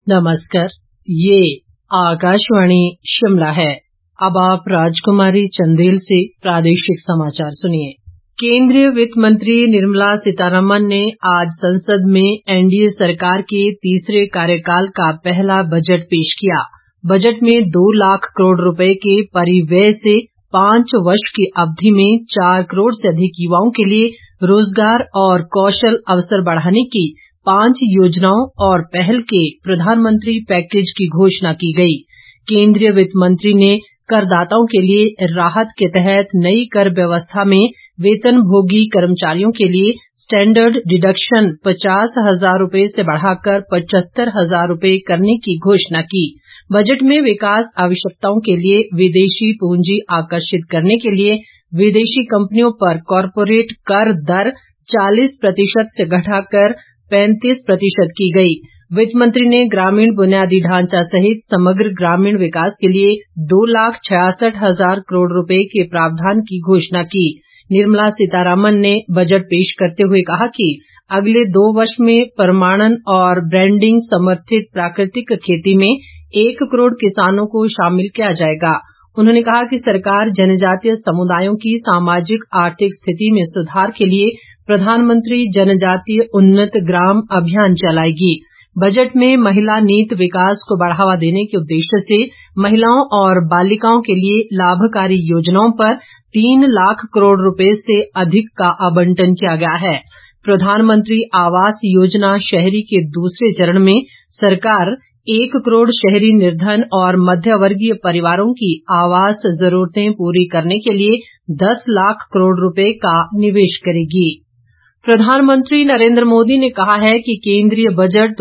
नमस्कार, ये आकाशवाणी शिमला है। अब आप राजकुमारी चंदेल से प्रादेशिक समाचार सुनिए। केंद्रीय वित्त मंत्री निर्मला सीतारमण ने आज संसद में एनडीए सरकार के तीसरे कार्यकाल का पहला बजट पेश किया। बजट में 2 लाख करोड़ रुपए के परिव्यय से 5 वर्ष की अवधि में 4 करोड़ से अधिक युवाओं के लिए रोजगार और कौशल अवसर बढ़ाने की 5 योजनाओं और पहल के प्रधानमंत्री पैकेज की घोषणा की गई। केंद्रीय वित्त मंत्री ने करदाताओं के लिए राहत के तहत नई कर व्यवस्था में वेतनभोगी कर्मचारियों के लिए स्टैंडर्ड डिडक्शन 50,000 रुपए से बढ़ाकर 75,000 रुपए करने की घोषणा की। बजट में विकास आवश्यकताओं के लिए विदेशी पूंजी आकर्षित करने के लिए विदेशी कंपनियों पर कॉरपोरेट कर दर 40% से घटाकर 35% की गई। वित्त मंत्री ने ग्रामीण बुनियादी ढांचा सहित समग्र ग्रामीण विकास के लिए 2,66,000 करोड़ रुपए के प्रावधान की घोषणा की। निर्मला सीतारमण ने बजट पेश करते हुए कहा कि अगले 2 वर्ष में प्रमाणन और ब्रांडिंग समर्थित प्राकृतिक खेती में 1 करोड़ किसानों को शामिल किया जाएगा। उन्होंने कहा कि सरकार जनजातीय समुदायों की सामाजिक आर्थिक स्थिति में सुधार के लिए प्रधानमंत्री जनजातीय उन्नत ग्राम अभियान चलाएगी। बजट में महिला नीत विकास को बढ़ावा देने के उद्देश्य से महिलाओं और बालिकाओं के लिए लाभकारी योजनाओं पर 3 लाख करोड़ रुपए से अधिक का आवंटन किया गया है। प्रधानमंत्री आवास योजना शहरी के दूसरे चरण में सरकार 1 करोड़ शहरी निर्धन और मध्यवर्गीय परिवारों की आवास जरूरतें पूरी करने के लिए 10 लाख करोड़ रुपए का निवेश करेगी। प्रधानमंत्री नरेंद्र मोदी ने कहा है कि केंद्रीय बजट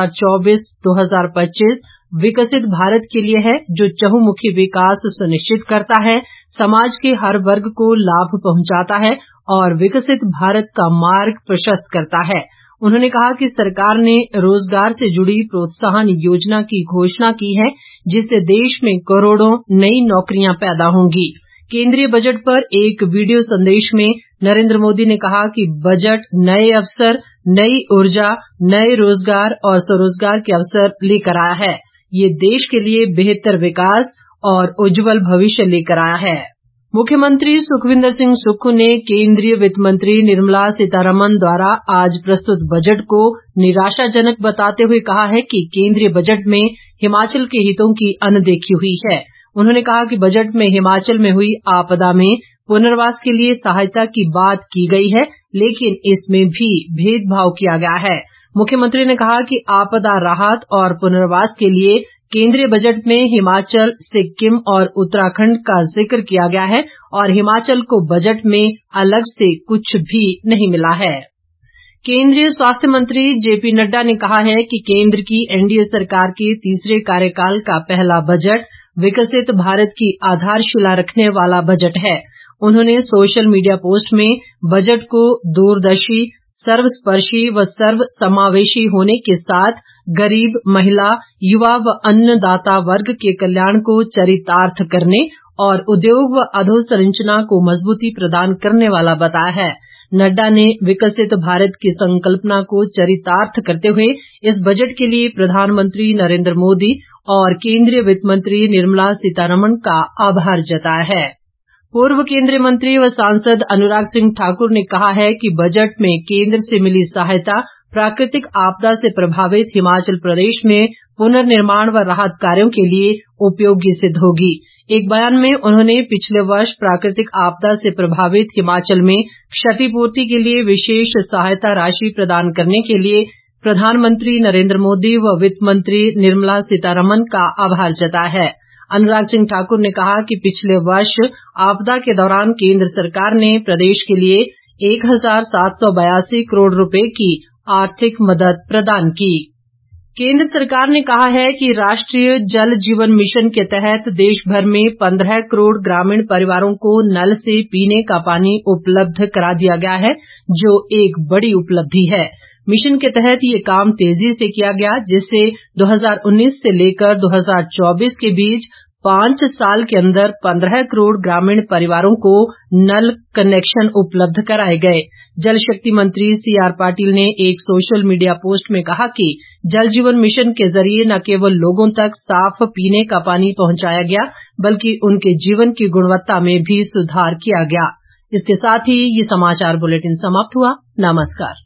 2024-2025 विकसित भारत के लिए है, जो चहुमुखी विकास सुनिश्चित करता है, समाज के हर वर्ग को लाभ पहुंचाता है और विकसित भारत का मार्ग प्रशस्त करता है। उन्होंने कहा कि सरकार ने रोजगार से जुड़ी प्रोत्साहन योजना की घोषणा की है, जिससे देश में करोड़ों नई नौकरियां पैदा होंगी। केंद्रीय बजट पर एक वीडियो संदेश में नरेंद्र मोदी ने कहा कि बजट नए अवसर, नई ऊर्जा, नए रोजगार और स्वरोजगार के अवसर लेकर आया है। ये देश के लिए बेहतर विकास और उज्जवल भविष्य लेकर आया है। मुख्यमंत्री सुखविंदर सिंह सुक्खू ने केंद्रीय वित्त मंत्री निर्मला सीतारमण द्वारा आज प्रस्तुत बजट को निराशाजनक बताते हुए कहा है कि केंद्रीय बजट में हिमाचल के हितों की अनदेखी हुई है। उन्होंने कहा कि बजट में हिमाचल में हुई आपदा में पुनर्वास के लिए सहायता की बात की गई है, लेकिन इसमें भी भेदभाव किया गया है। मुख्यमंत्री ने कहा कि आपदा राहत और पुनर्वास के लिए केंद्रीय बजट में हिमाचल, सिक्किम और उत्तराखंड का जिक्र किया गया है और हिमाचल को बजट में अलग से कुछ भी नहीं मिला है। केंद्रीय स्वास्थ्य मंत्री जेपी नड्डा ने कहा है कि केंद्र की एनडीए सरकार के तीसरे कार्यकाल का पहला बजट विकसित भारत की आधारशिला रखने वाला बजट है। उन्होंने सोशल मीडिया पोस्ट में बजट को दूरदर्शी, सर्वस्पर्शी व सर्वसमावेशी होने के साथ गरीब, महिला, युवा व अन्नदाता वर्ग के कल्याण को चरितार्थ करने और उद्योग व अधोसंरचना को मजबूती प्रदान करने वाला बताया है। नड्डा ने विकसित भारत की संकल्पना को चरितार्थ करते हुए इस बजट के लिए प्रधानमंत्री नरेंद्र मोदी और केंद्रीय वित्त मंत्री निर्मला सीतारमण का आभार जताया है। पूर्व केंद्रीय मंत्री व सांसद अनुराग सिंह ठाकुर ने कहा है कि बजट में केंद्र से मिली सहायता प्राकृतिक आपदा से प्रभावित हिमाचल प्रदेश में पुनर्निर्माण व राहत कार्यों के लिए उपयोगी सिद्ध होगी। एक बयान में उन्होंने पिछले वर्ष प्राकृतिक आपदा से प्रभावित हिमाचल में क्षतिपूर्ति के लिए विशेष सहायता राशि प्रदान करने के लिए प्रधानमंत्री नरेंद्र मोदी व वित्त मंत्री निर्मला सीतारमण का आभार जताया है। अनुराग सिंह ठाकुर ने कहा कि पिछले वर्ष आपदा के दौरान केंद्र सरकार ने प्रदेश के लिए 1,782 करोड़ रुपए की आर्थिक मदद प्रदान की। केंद्र सरकार ने कहा है कि राष्ट्रीय जल जीवन मिशन के तहत देश भर में 15 करोड़ ग्रामीण परिवारों को नल से पीने का पानी उपलब्ध करा दिया गया है, जो एक बड़ी उपलब्धि है। मिशन के तहत ये काम तेजी से किया गया, जिससे 2019 से लेकर 2024 के बीच 5 साल के अंदर 15 करोड़ ग्रामीण परिवारों को नल कनेक्शन उपलब्ध कराए गए। जल शक्ति मंत्री सीआर पाटिल ने एक सोशल मीडिया पोस्ट में कहा कि जल जीवन मिशन के जरिए न केवल लोगों तक साफ पीने का पानी पहुंचाया गया बल्कि उनके जीवन की गुणवत्ता में भी सुधार किया गया। इसके साथ ही ये समाचार बुलेटिन समाप्त हुआ। नमस्कार।